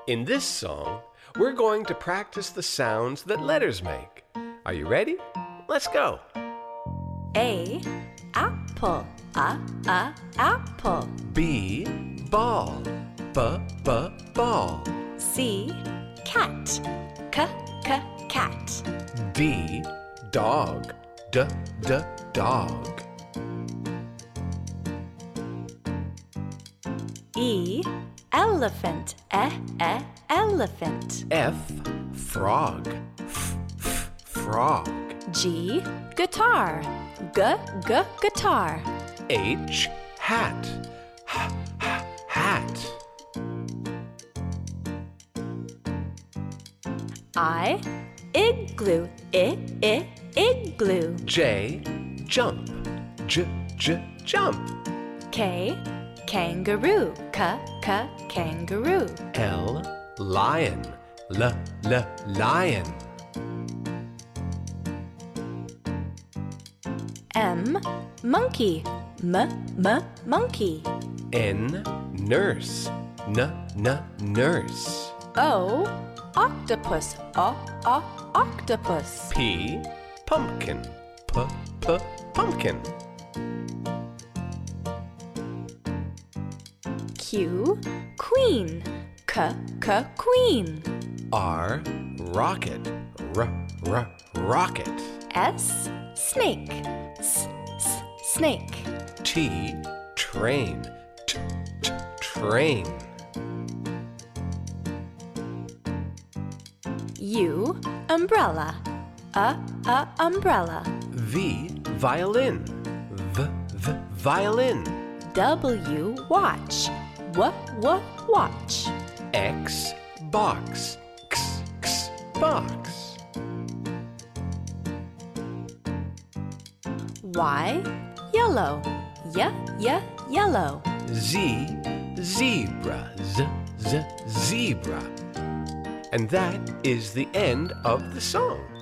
In this song, we're going to practice the sounds that letters make. Are you ready? Let's go. A, apple, apple. B, ball, ball. C, cat, cat. D, dog, dog. E, elephant, elephant. F, frog, frog. G, guitar, guitar. H, hat, hat. I, igloo, igloo. J, jump, jump. K, kangaroo, kangaroo. L, lion, lion. M, monkey, monkey. N, nurse, nurse. O, octopus, octopus. P, pumpkin, pumpkin. Q, queen, queen. R, rocket, rocket. S, snake, snake. T, train, train. U, umbrella, umbrella. V, violin, violin. W, watch, watch. X, box, box. Y, yellow, yellow. Z, zebra, zebra. And that is the end of the song.